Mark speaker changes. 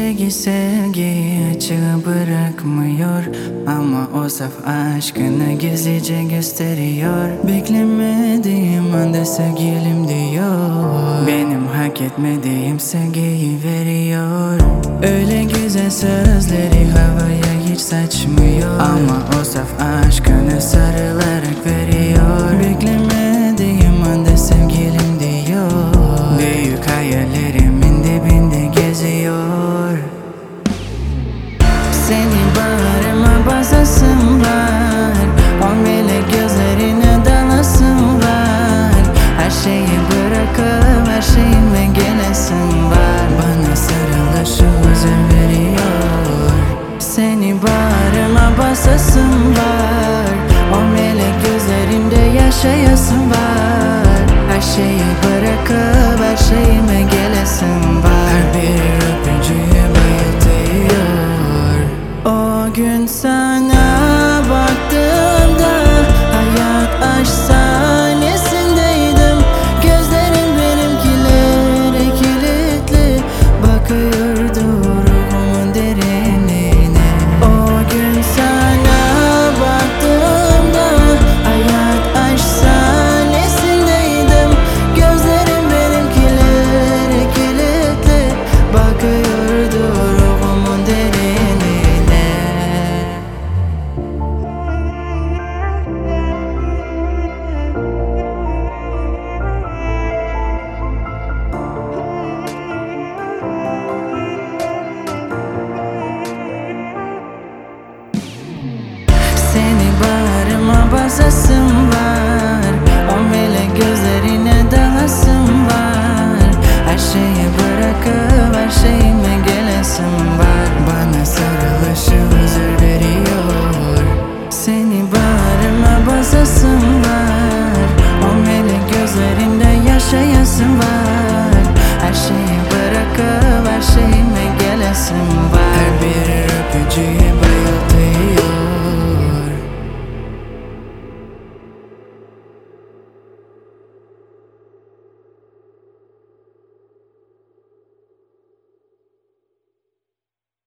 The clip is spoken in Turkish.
Speaker 1: İçimdeki sevgiyi açığa bırakmıyor, ama o saf aşkını gizlice gösteriyor. Beklemediğim anda sevgilim diyor, benim hak etmediğim sevgiyi veriyor. Öyle güzel sözleri havaya hiç saçmıyor, ama o saf aşkını sarılarak veriyor.